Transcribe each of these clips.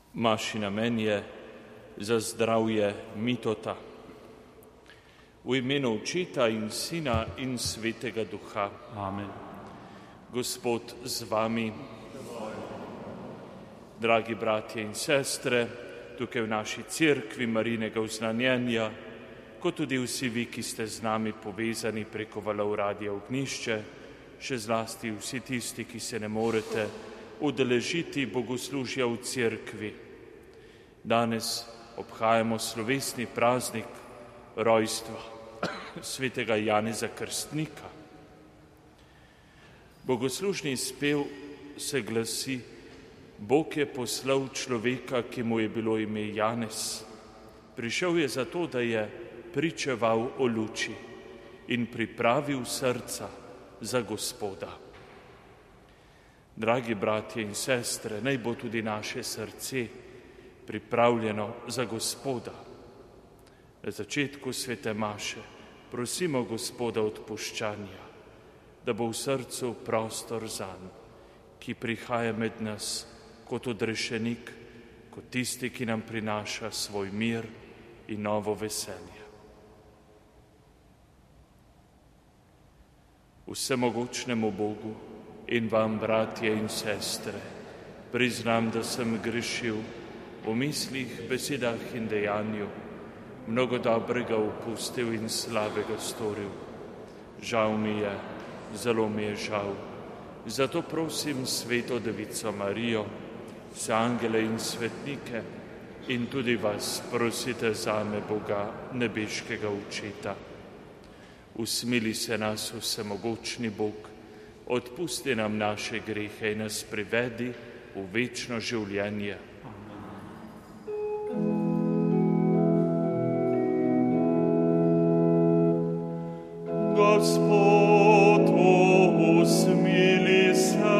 Maši namen je za zdravje Mitota. V imenu Očeta in Sina in Svetega Duha. Amen. Gospod z vami. Dragi bratje in sestre, tukaj v naši cerkvi Marijinega vznanjenja, kot tudi vsi vi, ki ste z nami povezani preko valov Radia Ognjišče, še zlasti vsi tisti, ki se ne morete udeležiti bogoslužja v cerkvi. Danes obhajamo slovesni praznik rojstva svetega Janeza Krstnika. Bogoslužni spev se glasi: Bog je poslal človeka, ki mu je bilo ime Janez. Prišel je zato, da je pričeval o luči in pripravil srca za Gospoda. Dragi bratje in sestre, naj bo tudi naše srce pripravljeno za Gospoda. Na začetku svete maše prosimo Gospoda odpuščanja, da bo v srcu prostor zanj, ki prihaja med nas kot odrešenik, kot tisti, ki nam prinaša svoj mir in novo veselje. Vsemogočnemu Bogu in vam, bratje in sestre, priznam, da sem grešil v mislih, besedah in dejanju, mnogo dobrega opustil in slabega storil. Žal mi je, zelo mi je žal. Zato prosim Sveto Devico Marijo, vse angele in svetnike in tudi vas prosite zame, Boga, nebeškega Očeta. Usmili se nas, vsemogočni Bog, odpusti nam naše grehe in nas privedi v večno življenje. Gospod, usmili se.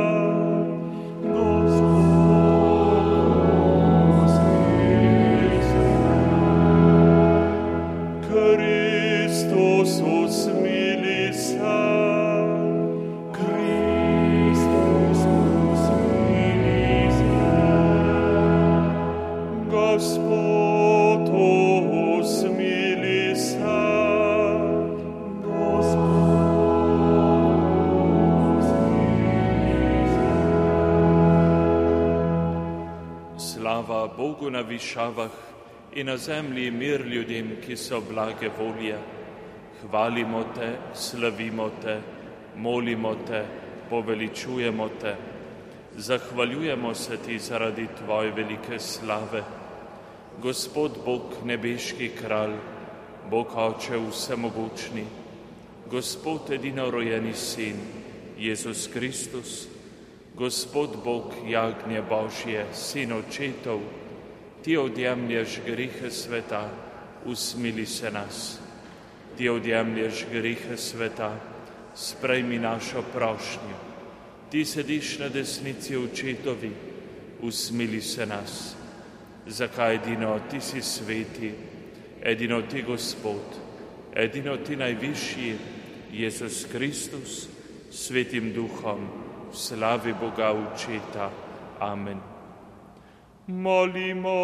Slava Bogu na višavah in na zemlji mir ljudem, ki so blage volje. Hvalimo te, slavimo te, molimo te, poveličujemo te. Zahvaljujemo se ti zaradi tvoje velike slave. Gospod Bog, nebeški kralj, Bog Oče vsemogočni, Gospod edinorojenji Sin, Jezus Kristus, Gospod Bog, jagnje Božje, Sin očetov, ti odjemlješ grehe sveta, usmili se nas. Ti odjemlješ grehe sveta, sprejmi našo prošnjo. Ti sediš na desnici očetovi, usmili se nas. Zakaj edino ti si sveti, edino ti Gospod, edino ti najvišji, Jezus Kristus, Svetim Duhom, v slavi Boga Očeta. Amen. Molimo.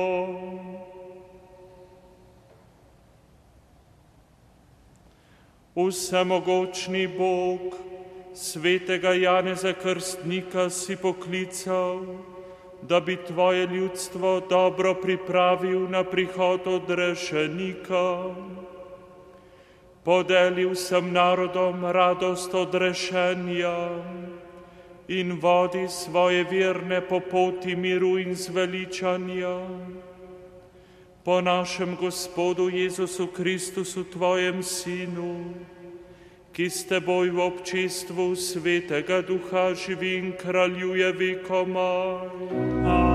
Vsemogočni Bog, svetega Janeza Krstnika si poklical, da bi tvoje ljudstvo dobro pripravil na prihod odrešenika. Podelil sem narodom radost odrešenja in vodi svoje verne po poti miru in zveličanja. Po našem Gospodu Jezusu Kristusu, tvojem Sinu, ki s teboj v občestvu Svetega Duha živi in kraljuje vekomaj.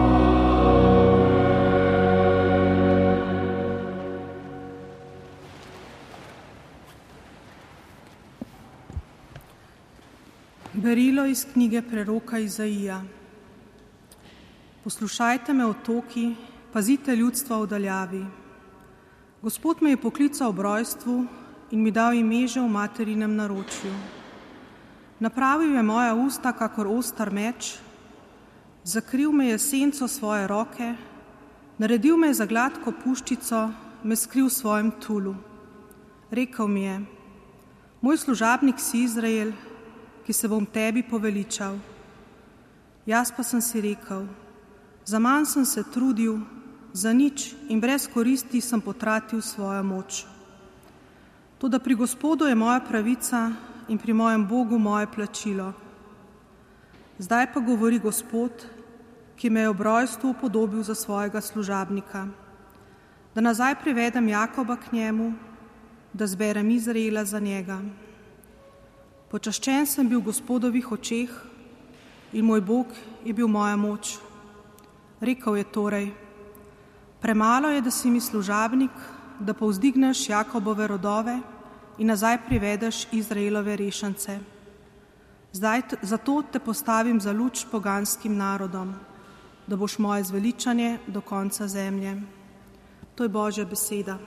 Berilo iz knjige preroka Izaija. Poslušajte me, otoki, pazite ljudstva v daljavi. Gospod me je poklical ob rojstvu in mi dal ime že v materinem naročju. Napravil je moja usta kakor ostar meč, Zakril me je senco svoje roke, naredil me je za gladko puščico, me skril v svojem tulu. Rekel mi je: moj služabnik si Izrael, ki se bom tebi poveličal. Jaz pa sem si rekel: zaman sem se trudil, za nič in brez koristi sem potratil svojo moč. Toda pri Gospodu je moja pravica in pri mojem Bogu moje plačilo. Zdaj pa govori Gospod, ki me je ob rojstvu upodobil za svojega služabnika, da nazaj privedem Jakoba k njemu, da zberem Izraela za njega. Počaščen sem bil v Gospodovih očeh in moj Bog je bil moja moč. Rekel je torej: premalo je, da si mi služabnik, da povzdigneš Jakobove rodove in nazaj privedeš Izraelove rešence. Zato te postavim za luč poganskim narodom, da boš moje zveličanje do konca zemlje. To je Božja beseda.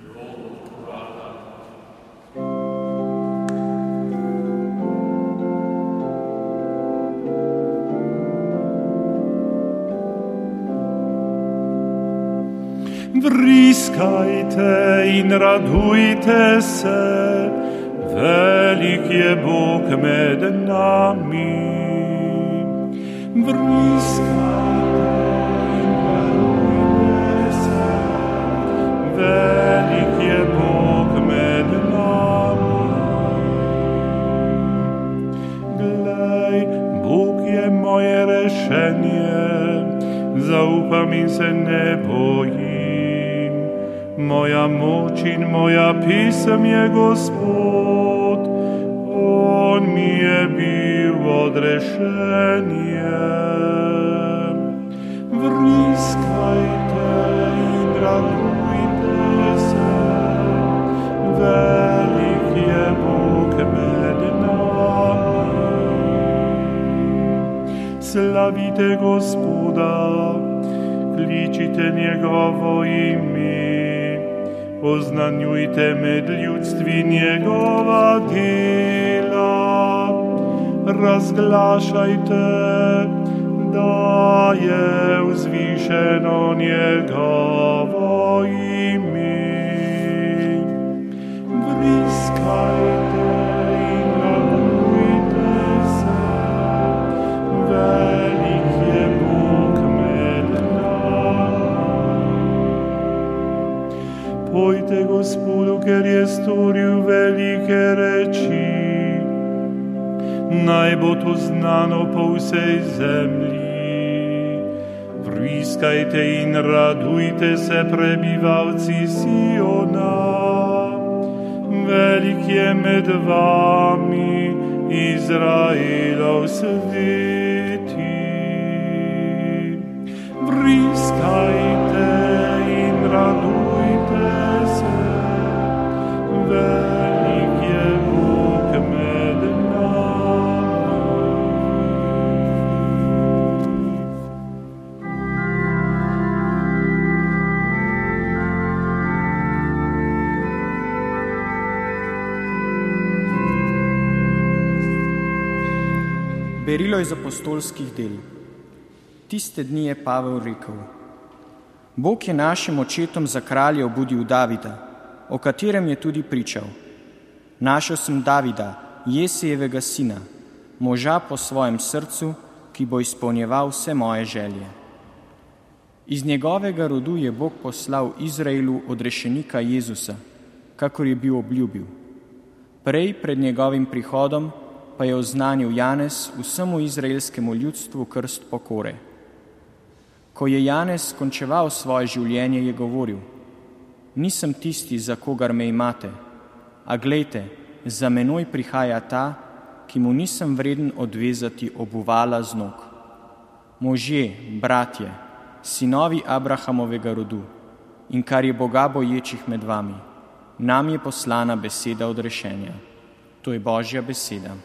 Vriskajte in radujte se, velik je Bog med nami. Vriskajte in radujte se, velik je Bog med nami. Glej, Bog je moje rešenje, zaupam in se ne bojim. Moja moč in moja pisem je Gospod, on mi je bil odrešenje. Vriskajte in radujte se, velik je Bog med nami. Slavite Gospoda, kličite njegovo ime, oznanjujte med ljudstvi njegova dela, razglašajte, da je vzvišeno njegovo ime. Vriskajte in radujte se, velik je Bog med nami. Pojte Gospodu, ker je storil velike reči, naj bo to znano po vsej zemlji. Vriskajte in radujte se, prebivalci Siona, velik je med vami Izraelov sveti. Vriskajte in radujte se, velik je Bog med nami. Berilo iz apostolskih del. Tiste dni je Pavel rekel: Bog je našim očetom za kralja obudil Davida, o katerem je tudi pričal. Našel sem Davida, Jesejevega sina, moža po svojem srcu, ki bo izpolnjeval vse moje želje. Iz njegovega rodu je Bog poslal Izraelu odrešenika Jezusa, kakor je bil obljubil. Prej pred njegovim prihodom pa je oznanil Janez vsemu izraelskemu ljudstvu krst pokore. Ko je Janez končeval svoje življenje, je govoril: nisem tisti, za kogar me imate, a glejte, za menoj prihaja ta, ki mu nisem vreden odvezati obuvala z nog. Možje, bratje, sinovi Abrahamovega rodu in kar je Boga boječih med vami, nam je poslana beseda odrešenja. To je Božja beseda.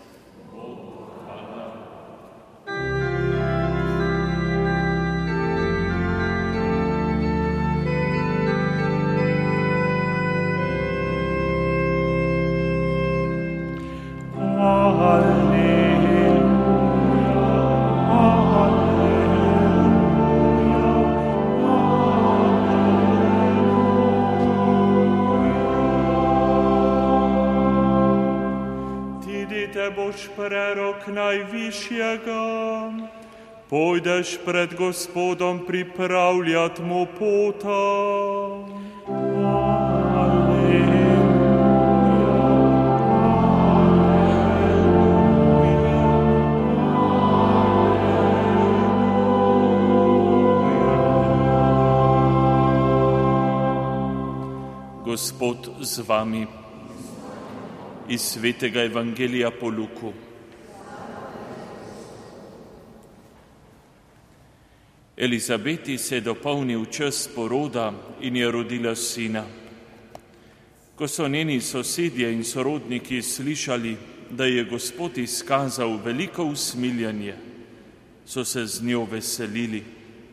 Alleluja, alleluja. boš prerok najvišjega. Pojdeš pred Gospodom pripravljat mu pota. Gospod z vami. Iz svetega Evangelija po Luku. Elizabeti se je dopolnil čas poroda in je rodila sina. Ko so njeni sosedje in sorodniki slišali, da je Gospod izkazal veliko usmiljenje, so se z njo veselili.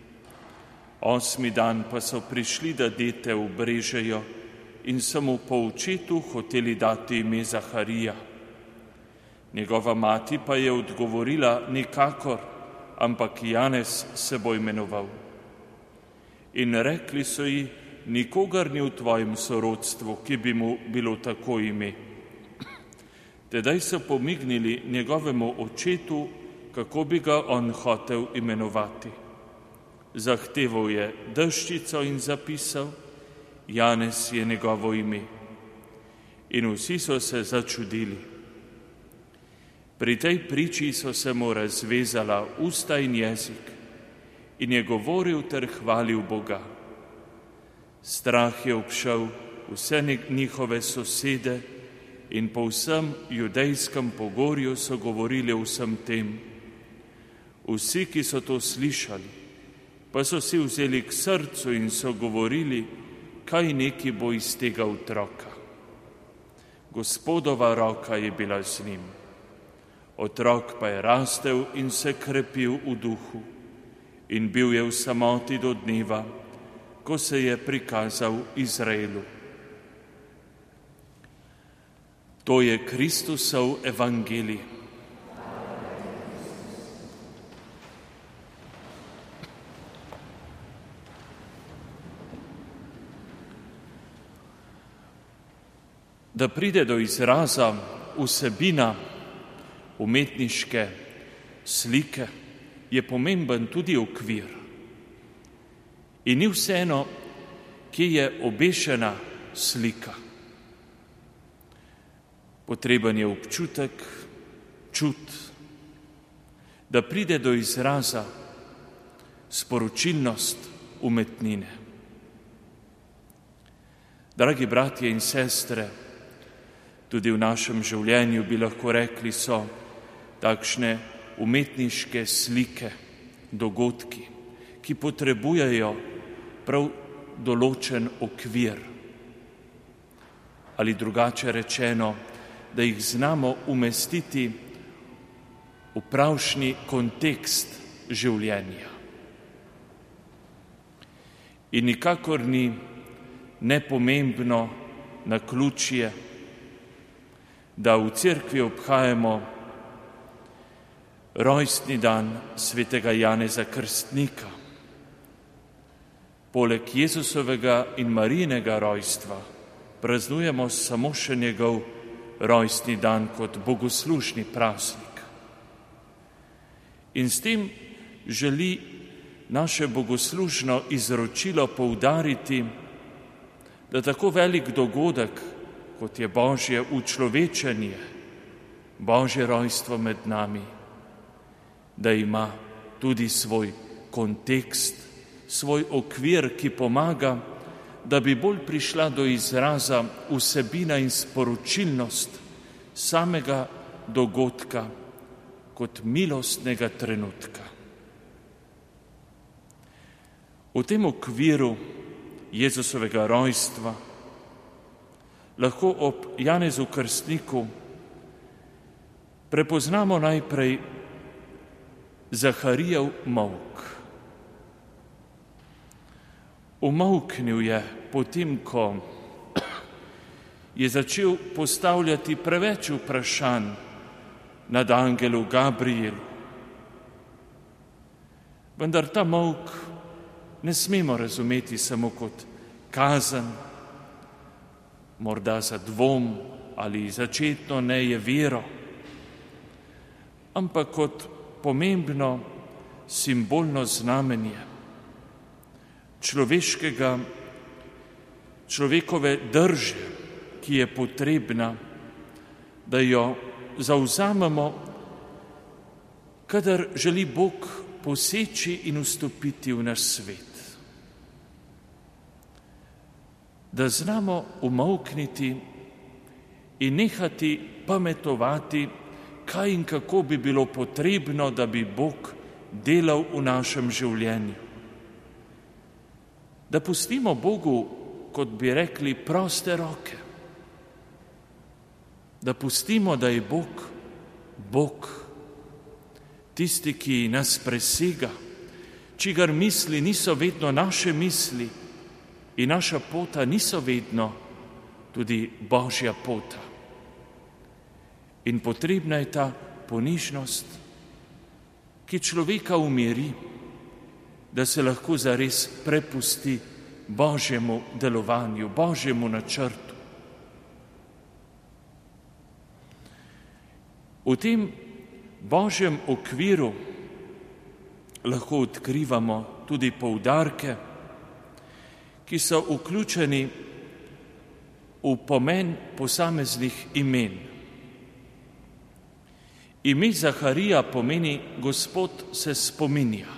8. dan pa so prišli, da dete ubrežejo, in so mu po očetu hoteli dati ime Zaharija. Njegova mati pa je odgovorila: nikakor, ampak Janez se bo imenoval. In rekli so ji: nikogar ni v tvojem sorodstvu, ki bi mu bilo tako ime. Tedaj so pomignili njegovemu očetu, kako bi ga on hotel imenovati. Zahteval je deščico in zapisal: Janez je njegovo ime. In vsi so se začudili. Pri tej priči so se mu razvezala usta in jezik in je govoril ter hvalil Boga. Strah je obšel vse njihove sosede in po vsem judejskem pogorju so govorili o vsem tem. Vsi, ki so to slišali, pa so si vzeli k srcu in so govorili, kaj neki bo iz tega otroka. Gospodova roka je bila z njim. Otrok pa je rastel in se krepil v duhu in bil je v samoti do dneva, ko se je prikazal Izraelu. To je Kristusov evangelij. Da pride do izraza vsebina umetniške slike, je pomemben tudi okvir. In ni vseeno, kje je obešena slika. Potreben je občutek, čut, da pride do izraza sporočilnost umetnine. Dragi bratje in sestre, tudi v našem življenju bi lahko rekli, so takšne umetniške slike, dogodki, ki potrebujejo prav določen okvir. Ali drugače rečeno, da jih znamo umestiti v pravšnji kontekst življenja. In nikakor ni nepomembno naključje, da v cerkvi obhajamo rojstni dan svetega Janeza Krstnika. Poleg Jezusovega in Marijinega rojstva praznujemo samo še njegov rojstni dan kot bogoslužni praznik. In s tem želi naše bogoslužno izročilo poudariti, da tako velik dogodek, kot je Božje učlovečenje, Božje rojstvo med nami, da ima tudi svoj kontekst, svoj okvir, ki pomaga, da bi bolj prišla do izraza vsebina in sporočilnost samega dogodka kot milostnega trenutka. V tem okviru Jezusovega rojstva lahko ob Janezu Krstniku prepoznamo najprej Zaharijev molk. Umolknil je potem, ko je začel postavljati preveč vprašanj nad angelu Gabrielu. Vendar ta molk ne smemo razumeti samo kot kazen, morda za dvom ali začetno nejevero, ampak kot pomembno simbolno znamenje človekove drže, ki je potrebna, da jo zavzamemo, kadar želi Bog poseči in vstopiti v naš svet. Da znamo umolkniti in nehati pametovati, kaj in kako bi bilo potrebno, da bi Bog delal v našem življenju. Da pustimo Bogu, kot bi rekli, proste roke. Da pustimo, da je Bog, tisti, ki nas presega, čigar misli niso vedno naše misli in naša pota niso vedno tudi Božja pota. In potrebna je ta ponižnost, ki človeka umiri, da se lahko zares prepusti Božjemu delovanju, Božjemu načrtu. V tem Božjem okviru lahko odkrivamo tudi poudarke, ki so vključeni v pomen posameznih imen. Ime Zaharija pomeni Gospod se spominja.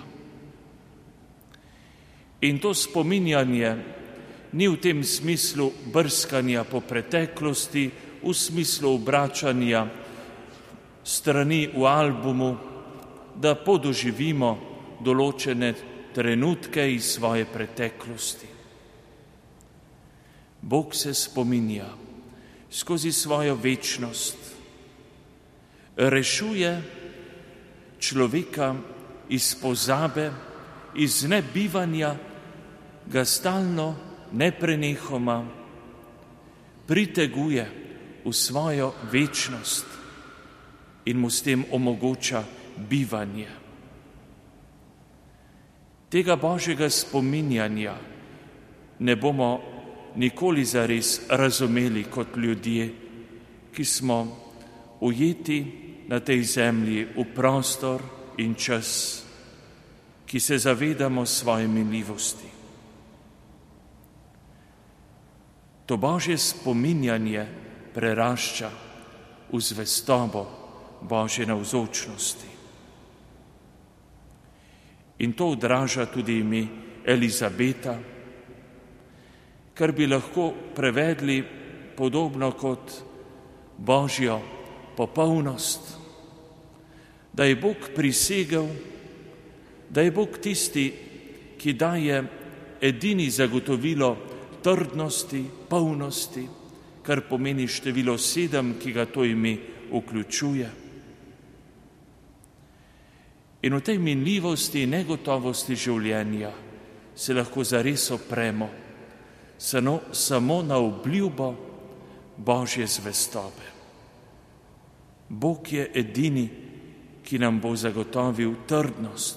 In to spominjanje ni v tem smislu brskanja po preteklosti, v smislu obračanja strani v albumu, da podoživimo določene trenutke iz svoje preteklosti. Bog se spominja skozi svojo večnost, rešuje človeka iz pozabe, iz nebivanja, ga stalno, neprenehoma priteguje v svojo večnost in mu s tem omogoča bivanje. Tega Božjega spominjanja ne bomo nikoli zares razumeli kot ljudje, ki smo ujeti na tej zemlji v prostor in čas, ki se zavedamo svoje minljivosti. To Božje spominjanje prerašča v zvestobo Božje navzočnosti. In to odraža tudi ime Elizabeta, kar bi lahko prevedli podobno kot Božjo popolnost, da je Bog prisegel, da je Bog tisti, ki daje edini zagotovilo trdnosti, polnosti, kar pomeni število 7, ki ga to ime vključuje. In v tej minljivosti in negotovosti življenja se lahko zares opremo samo na obljubo Božje zvestobe. Bog je edini, ki nam bo zagotovil trdnost,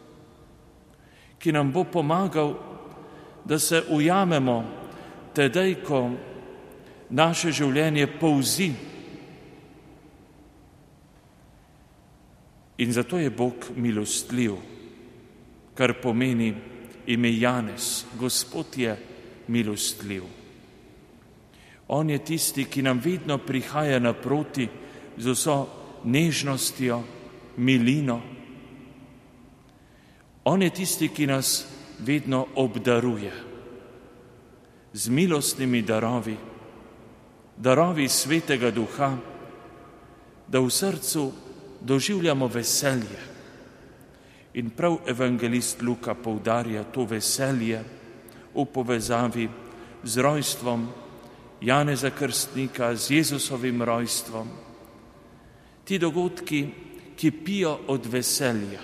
ki nam bo pomagal, da se ujamemo tedaj, ko naše življenje polzi. In zato je Bog milostljiv, kar pomeni ime Janez, Gospod je milostljiv. On je tisti, ki nam vedno prihaja naproti z vso nežnostjo, milino. On je tisti, ki nas vedno obdaruje z milostnimi darovi, darovi Svetega Duha, da v srcu doživljamo veselje. In prav evangelist Luka poudarja to veselje v povezavi z rojstvom Janeza Krstnika, z Jezusovim rojstvom. Ti dogodki kipijo od veselja.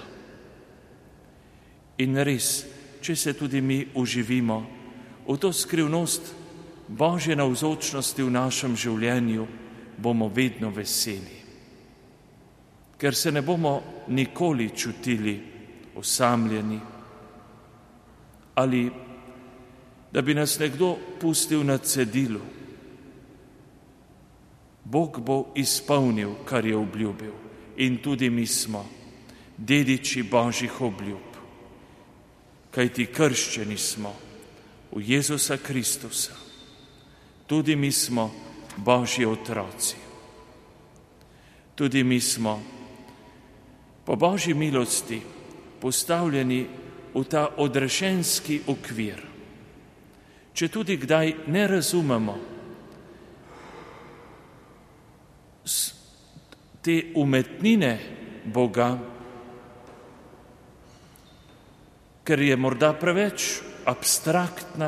In res, če se tudi mi uživimo v to skrivnost Božje navzočnosti v našem življenju, bomo vedno veseli. Ker se ne bomo nikoli čutili osamljeni ali da bi nas nekdo pustil na cedilu. Bog bo izpolnil, kar je obljubil, in tudi mi smo dediči Božjih obljub, kajti krščeni smo v Jezusa Kristusa. Tudi mi smo Božji otroci. Tudi mi smo po Božji milosti postavljeni v ta odrešenski okvir. Če tudi kdaj ne razumemo te umetnine Boga, ker je morda preveč abstraktna,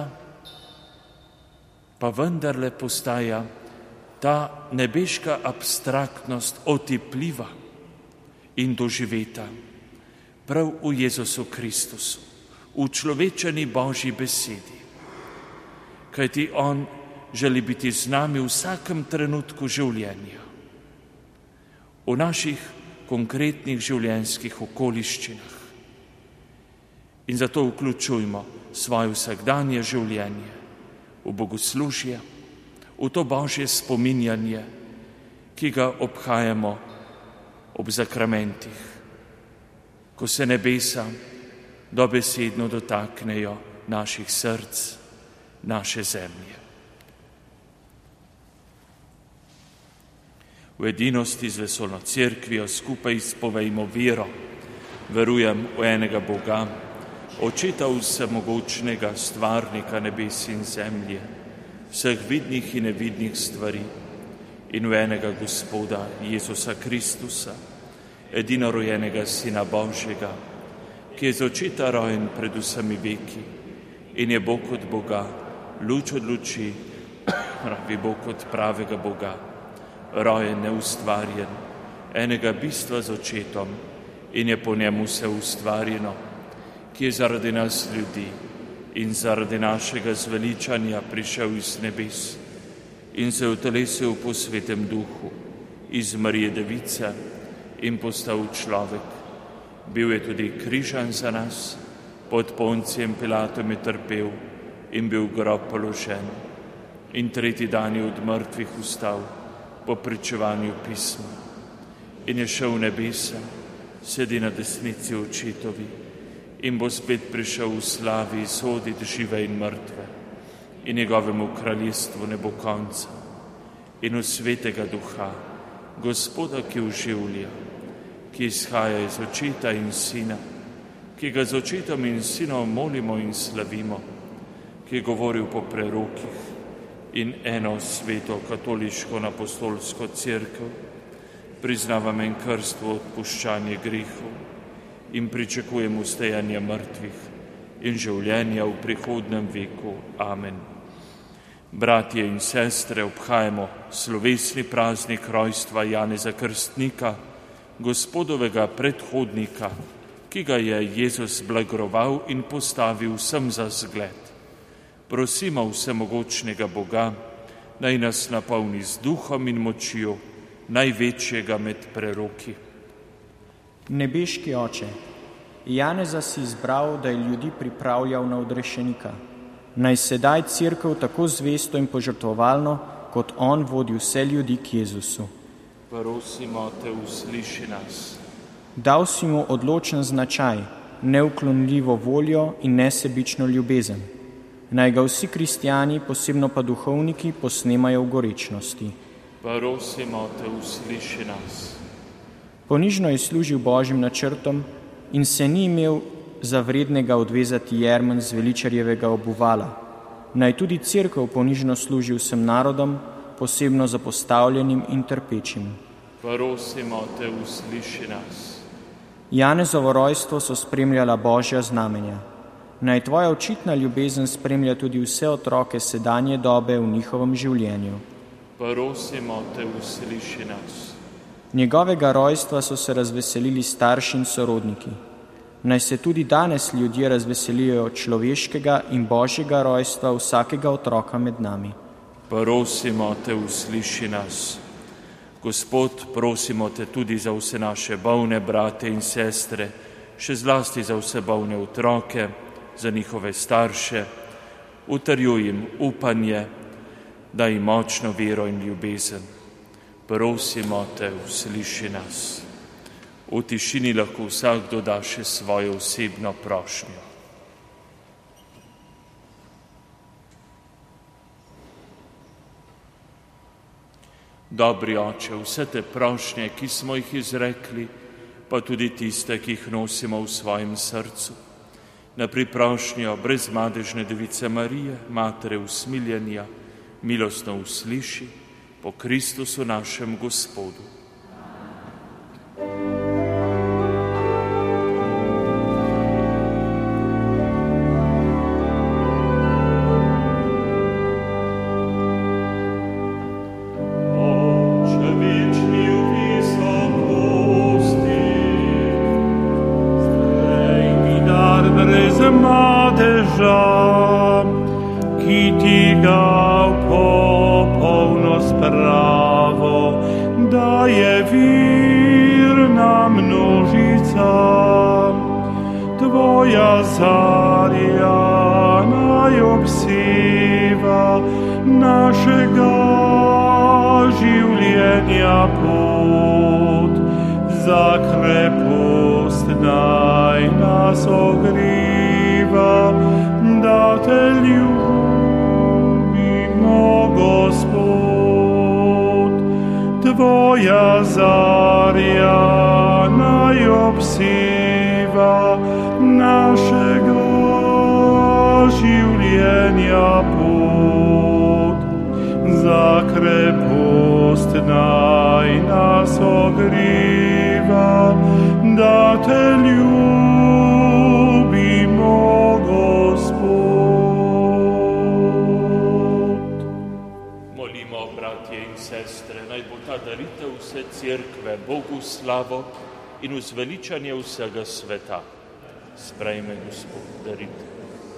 pa vendarle postaja ta nebeška abstraktnost otipljiva in doživeta prav v Jezusu Kristusu, v človečeni Božji besedi. Kajti on želi biti z nami v vsakem trenutku življenja, v naših konkretnih življenjskih okoliščinah. In zato vključujmo svoje vsakdanje življenje v bogoslužje, v to Božje spominjanje, ki ga obhajamo ob zakramentih, ko se nebesa dobesedno dotaknejo naših src, naše zemlje. V edinosti z vesolno cerkvijo skupaj izpovejmo vero. Verujem v enega Boga, Očeta vsemogočnega, stvarnika nebes in zemlje, vseh vidnih in nevidnih stvari, in v enega Gospoda Jezusa Kristusa, edinorojenega Sina Božjega, ki je z očeta rojen pred vsemi veki in je Bog od Boga, luč od luči, pravi Bog od pravega Boga, rojen, neustvarjen, enega bistva z očetom in je po njemu vse ustvarjeno, ki je zaradi nas ljudi in zaradi našega zveličanja prišel iz nebes in se utelesil po svetem duhu iz Marije Device in postal človek. Bil je tudi križan za nas, pod Poncijem Pilatom je trpel in bil v grob položen in tretji dan je od mrtvih vstal po pričevanju pisma in je šel v nebesa, sedi na desnici očetovi in bo spet prišel v slavi soditi žive in mrtve in njegovemu kraljestvu ne bo konca in v svetega duha, Gospoda, ki oživlja, ki izhaja iz očeta in sina, ki ga z očetom in sinom molimo in slavimo, ki je govoril po prerokih in eno sveto katoliško apostolsko cerkev, priznavam en krstvo odpuščanje grehov in pričakujemo ustajanje mrtvih in življenja v prihodnem veku. Amen. Bratje in sestre, obhajamo slovesni praznik rojstva Janeza Krstnika, Gospodovega predhodnika, ki ga je Jezus blagoval in postavil vsem za zgled. Prosimo vsemogočnega Boga, naj nas napolni z duhom in močjo največjega med preroki. Nebeški Oče, Janeza si izbral, da je ljudi pripravljal na odrešenika. Naj sedaj cerkev tako zvesto in požrtvovalno, kot on vodi vse ljudi k Jezusu. Prosimo te, usliši nas. Dal si mu odločen značaj, neuklonljivo voljo in nesebično ljubezen. Naj ga vsi kristjani, posebno pa duhovniki, posnemajo v gorečnosti. Prosimo te, usliši nas. Ponižno je služil Božjim načrtom in se ni imel za vrednega odvezati jermen z veličarjevega obuvala. Naj tudi cerkev ponižno služi vsem narodom, posebno zapostavljenim in trpečim. Prosimo te, usliši nas. Janezovo rojstvo so spremljala Božja znamenja. Naj tvoja očitna ljubezen spremlja tudi vse otroke sedanje dobe v njihovem življenju. Prosimo te, usliši nas. Njegovega rojstva so se razveselili starši in sorodniki. Naj se tudi danes ljudje razveselijo človeškega in Božjega rojstva vsakega otroka med nami. Prosimo te, usliši nas. Gospod, prosimo te tudi za vse naše bolne brate in sestre, še zlasti za vse bolne otroke, za njihove starše. Utrjuj jim upanje, daj jim močno vero in ljubezen. Prosimo te, usliši nas. V tišini lahko vsak doda še svojo osebno prošnjo. Dobri Oče, vse te prošnje, ki smo jih izrekli, pa tudi tiste, ki jih nosimo v svojem srcu, na priprošnjo brezmadežne Device Marije, Matere usmiljenja, milostno usliši po Kristusu našem Gospodu. Ki ti ga popolnost pravo daje virna množica, tvoja zarja naj obseva našega življenja pot, za krepost naj nas ogriva, da te ljubimo, Gospod. Tvoja zarja naj obseva našega življenja pot, za krepost naj nas ogriva, da te ljubimo, sestre, naj bo ta daritev vse cerkve Bogu slavo in uzveličanje vsega sveta. Sprejme, Gospod, daritev.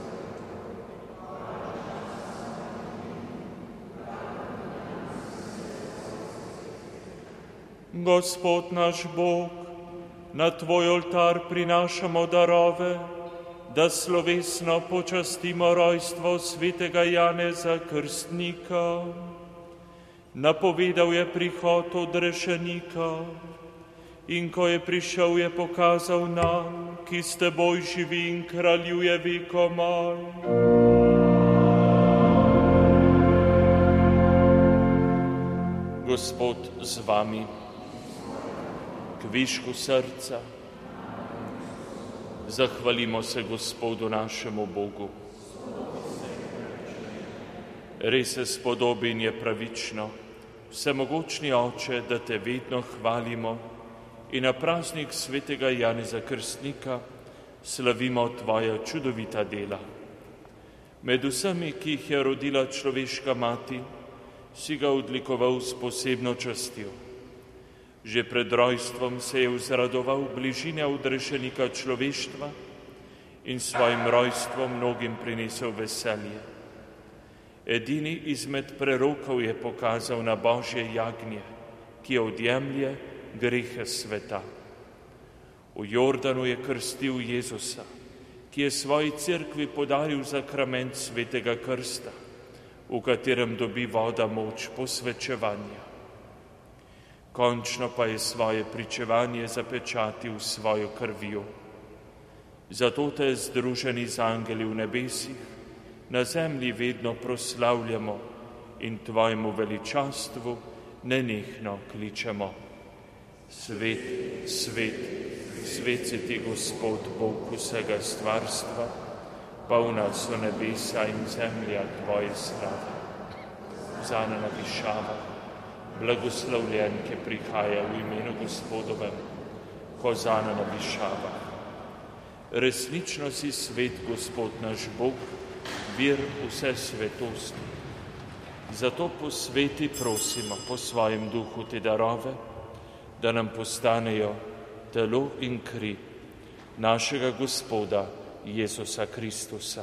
Gospod naš Bog, na tvoj oltar prinašamo darove, da slovesno počastimo rojstvo svetega Janeza Krstnika. Napovedal je prihod odrešenika in ko je prišel, je pokazal nam, ki s teboj živi in kraljuje vekomaj. Gospod z vami, k višku srca, zahvalimo se Gospodu našemu Bogu. Res se spodobi in je pravično, vsemogočni Oče, da te vedno hvalimo in na praznik svetega Janeza Krstnika slavimo tvoja čudovita dela. Med vsemi, ki jih je rodila človeška mati, si ga odlikoval s posebno častjo. Že pred rojstvom se je vzradoval bližine odrešenika človeštva in svojim rojstvom mnogim prinesel veselje. Edini izmed prerokov je pokazal na Božje jagnje, ki odjemlje grehe sveta. V Jordanu je krstil Jezusa, ki je svoji cerkvi podaril sakrament svetega krsta, v katerem dobi voda moč posvečevanja. Končno pa je svoje pričevanje zapečatil svojo krvjo. Zato te, združeni z angeli v nebesih, na zemlji vedno proslavljamo in tvojemu veličastvu nenehno kličemo. Svet, svet, svet si ti, Gospod, Bog vsega stvarstva, polna so nebesa in zemlja tvoje slave. Hozana na višavah, blagoslovljen, ki prihaja v imenu Gospodovem. Hozana na višavah. Resnično si svet, Gospod naš Bog, vir vse svetosti. Zato posveti, prosimo, po svojem duhu te darove, da nam postanejo telo in kri našega Gospoda Jezusa Kristusa.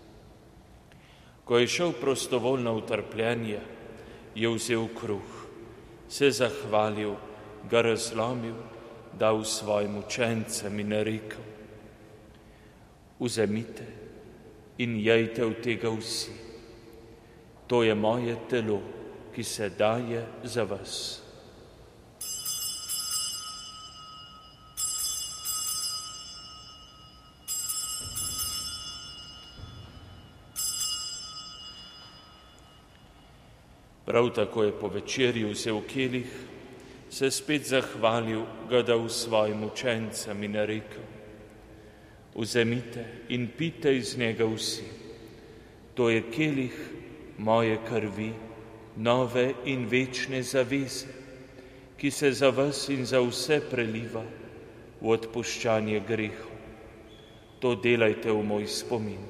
Ko je šel prostovoljno v trpljenje, je vzel kruh, se zahvalil, ga razlomil, dal svojim učencem in rekel: vzemite in jejte od tega vsi. To je moje telo, ki se daje za vas. Prav tako je po večerji vzel kelih, se spet zahvalil, ga dal svojim učencem in rekel: Vzemite in pijte iz njega vsi. To je kelih moje krvi, nove in večne zaveze, ki se za vas in za vse preliva v odpuščanje grehov. To delajte v moj spomin.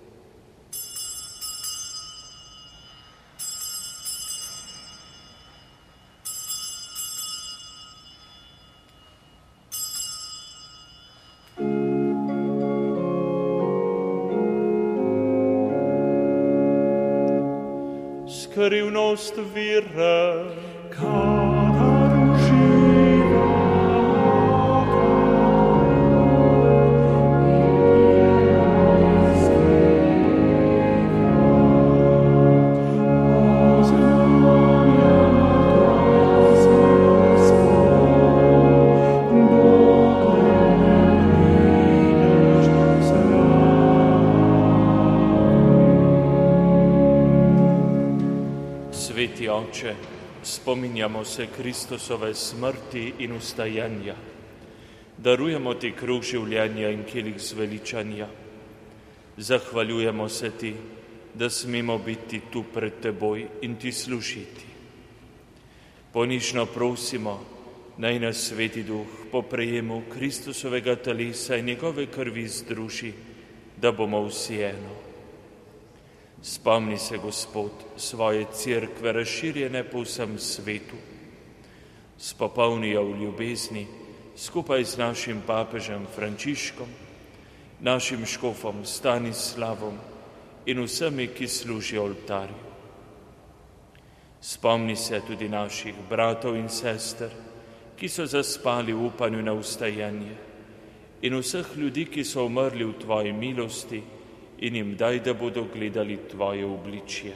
Skrivnost vire, Sveti Oče, spominjamo se Kristusove smrti in vstajanja. Darujemo ti kruh življenja in kelih zveličanja. Zahvaljujemo se ti, da smemo biti tu pred teboj in ti služiti. Ponižno prosimo, naj nas Sveti Duh po prejemu Kristusovega telesa in njegove krvi združi, da bomo vsi eno. Spomni se, Gospod, svoje cerkve razširjene po vsem svetu. Spopolni jo v ljubezni skupaj z našim papežem Frančiškom, našim škofom Stanislavom in vsemi, ki služijo oltarju. Spomni se tudi naših bratov in sester, ki so zaspali v upanju na vstajanje, in vseh ljudi, ki so umrli v tvoji milosti, in jim daj, da bodo gledali tvoje obličje.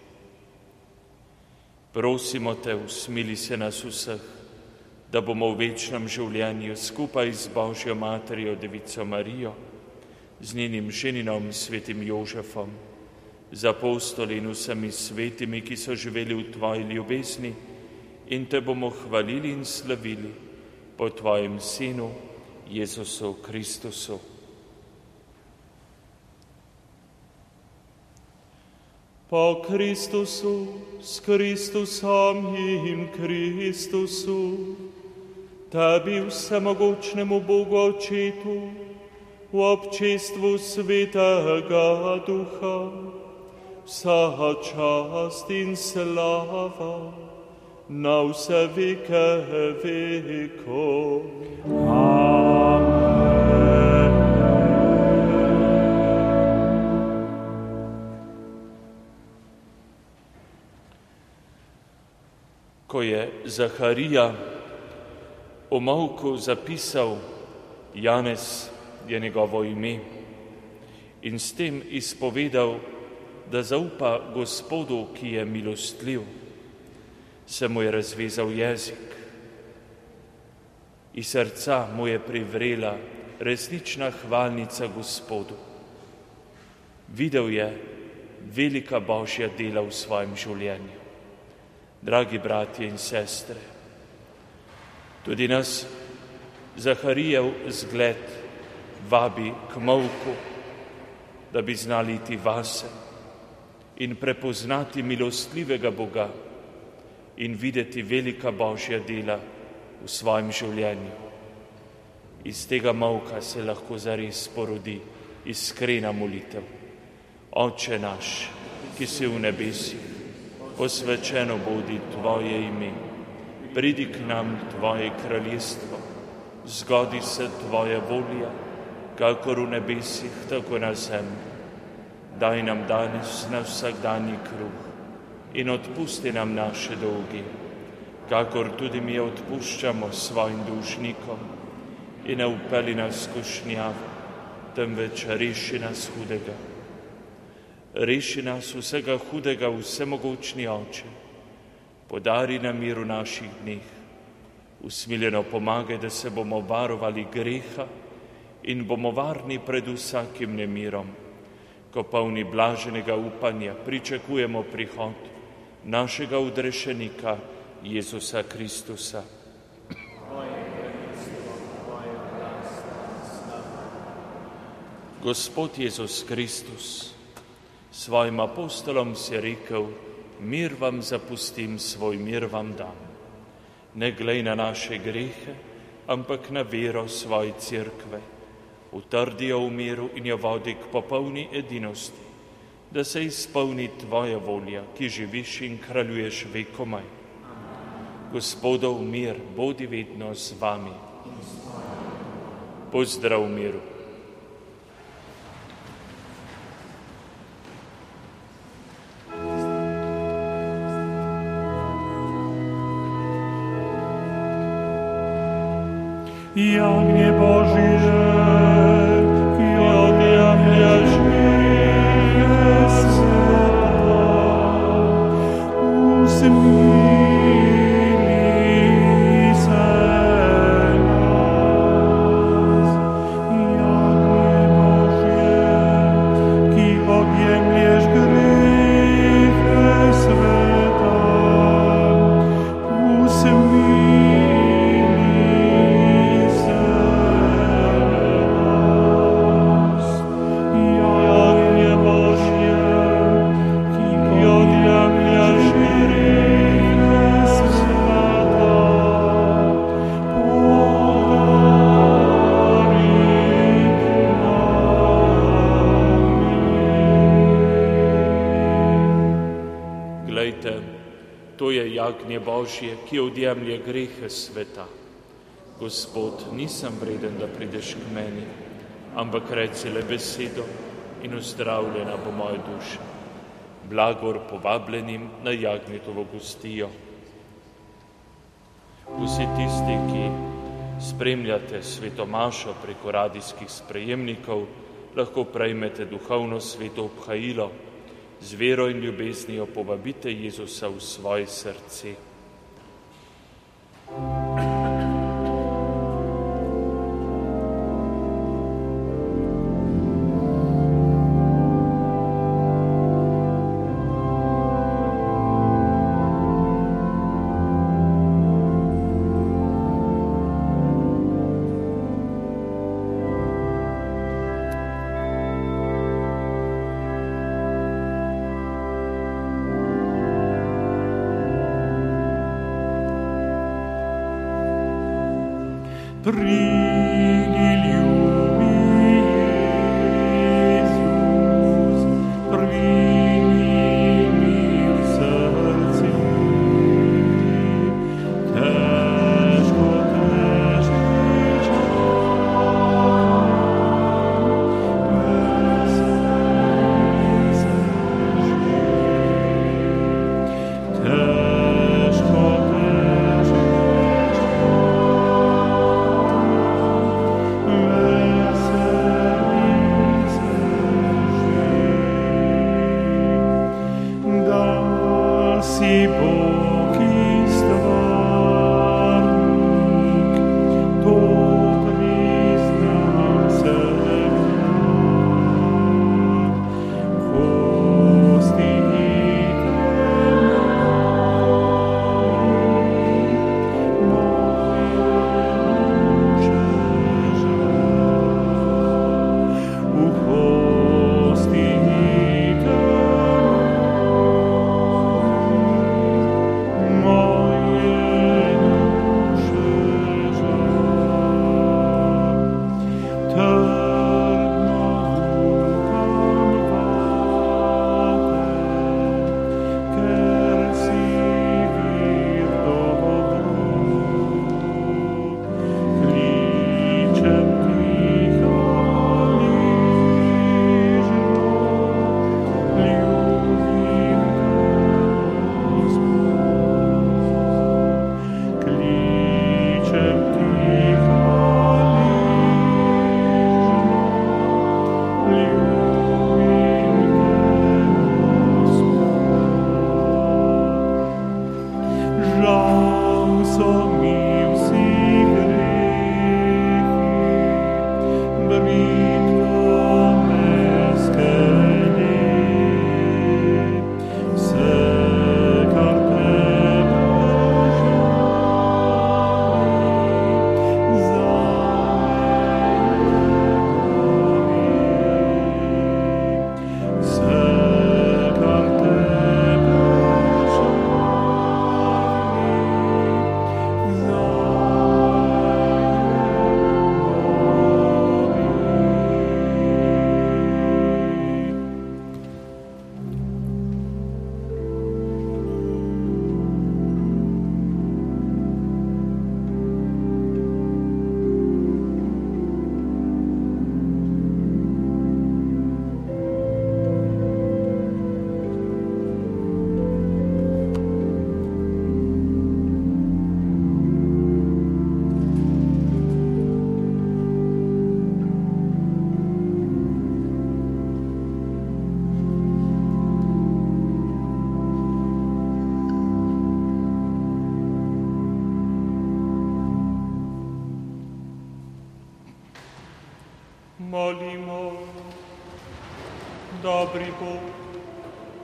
Prosimo te, usmili se nas vseh, da bomo v večnem življenju skupaj z Božjo Materjo Devico Marijo, z njenim ženinom svetim Jožefom, z apostoli in vsemi svetimi, ki so živeli v tvoji ljubezni, in te bomo hvalili in slavili po tvojem Sinu, Jezusu Kristusu. Po Kristusu, s Kristusom in Kristusu, tebi vsemogočnemu Bogu Očetu, v občestvu Svetega Duha, vsa čast in slava na vse veke vekov. Ko je Zaharija o molku zapisal, Janez je njegovo ime, in s tem izpovedal, da zaupa Gospodu, ki je milostljiv, se mu je razvezal jezik. Iz srca mu je privrela resnična hvalnica Gospodu. Videl je velika Božja dela v svojem življenju. Dragi bratje in sestre, tudi nas Zaharijev zgled vabi k molku, da bi znali iti vase in prepoznati milostljivega Boga in videti velika Božja dela v svojem življenju. Iz tega molka se lahko zares porodi iskrena molitev. Oče naš, ki si v nebesih, posvečeno bodi tvoje ime, pridi k nam tvoje kraljestvo, zgodi se tvoja volja, kakor v nebesih, tako na zemlji. Daj nam danes naš vsakdanji kruh in odpusti nam naše dolge, kakor tudi mi odpuščamo svojim dolžnikom, in ne vpelji nas v skušnjavo, temveč reši nas hudega. Reši nas vsega hudega, vsemogočni Oče, podari nam mir v naših dneh, usmiljeno pomagaj, da se bomo varovali greha in bomo varni pred vsakim nemirom, ko polni blaženega upanja pričakujemo prihod našega odrešenika Jezusa Kristusa. Gospod Jezus Kristus, svojim apostolom si rekel, mir vam zapustim, svoj mir vam dam. Ne glej na naše grehe, ampak na vero svoje cerkve. Utrdi jo v miru in jo vodi k popolni edinosti, da se izpolni tvoja volja, ki živiš in kraljuješ vekomaj. Gospodov mir bodi vedno z vami. Pozdrav v miru. Jagnje Božje, ki odjemlješ grije sveta, usmili se nas. Jagnje Božje, ki odjemlješ grije sveta, usmili To je jagnje Božje, ki odjemlje grehe sveta. Gospod, nisem vreden, da prideš k meni, ampak reci le besedo in ozdravljena bo moja duša. Blagor povabljenim na jagnjetovo gostijo. Vsi tisti, ki spremljate sveto mašo preko radijskih sprejemnikov, lahko prejmete duhovno sveto obhajilo. Z vero in ljubeznijo povabite Jezusa v svoje srce. Pridi, ljubi Jezus, pridi mi v srce. Težko čakam, veseli se že. Težko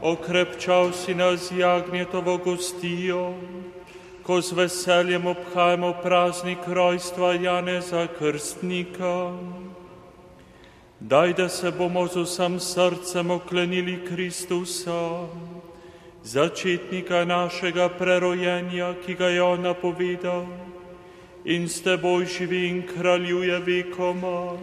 Okrepčal si nas jagnjetovo gostijo, ko z veseljem obhajamo praznik rojstva Janeza Krstnika. Daj, da se bomo z vsem srcem oklenili Kristusa, začetnika našega prerojenja, ki ga je on napovedal, in s teboj živi in kraljuje vekoma.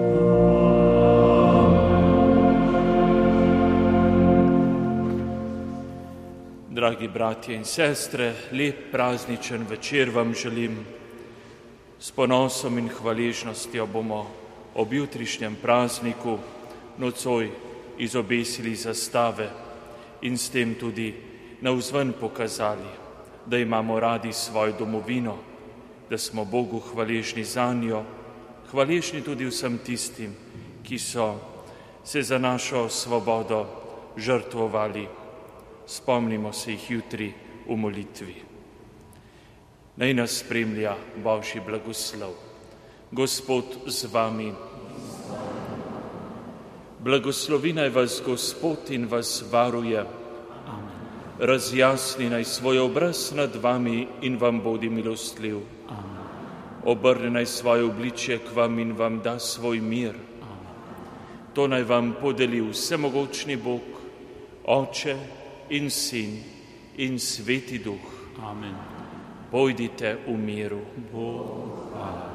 Dragi bratje in sestre, lep prazničen večer vam želim. S ponosom in hvaležnostjo bomo ob jutrišnjem prazniku nocoj izobesili zastave in s tem tudi navzven pokazali, da imamo radi svojo domovino, da smo Bogu hvaležni zanjo, hvaležni tudi vsem tistim, ki so se za našo svobodo žrtvovali. Spomnimo se jih jutri v molitvi. Naj nas spremlja Božji blagoslov. Gospod z vami. Blagoslovi naj vas Gospod in vas varuje. Amen. Razjasni naj svoj obraz nad vami in vam bodi milostljiv. Amen. Obrne naj svoje obličje k vam in vam da svoj mir. Amen. To naj vam podeli vsemogočni Bog, Oče in Sin in Sveti Duh. Amen. Pojdite v miru. Bogu hvala.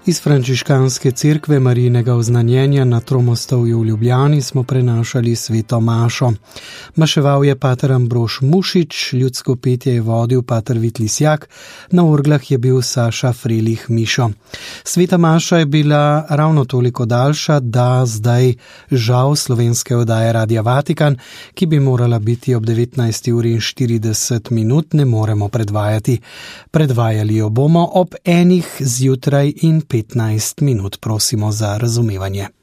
Iz Frančiškanske cerkve Marijinega oznanjenja na Tromostovju v Ljubljani smo prenašali sveto mašo. Maševal je pater Ambrož Mušič, ljudsko petje je vodil pater Vit Lisjak, na orglah je bil Saša Frelih Mišo. Sveta maša je bila ravno toliko daljša, da zdaj žal slovenske oddaje Radia Vatikan, ki bi morala biti ob 19:40, ne moremo predvajati. Predvajali jo bomo ob 1:00 zjutraj in 15 minut, prosimo za razumevanje.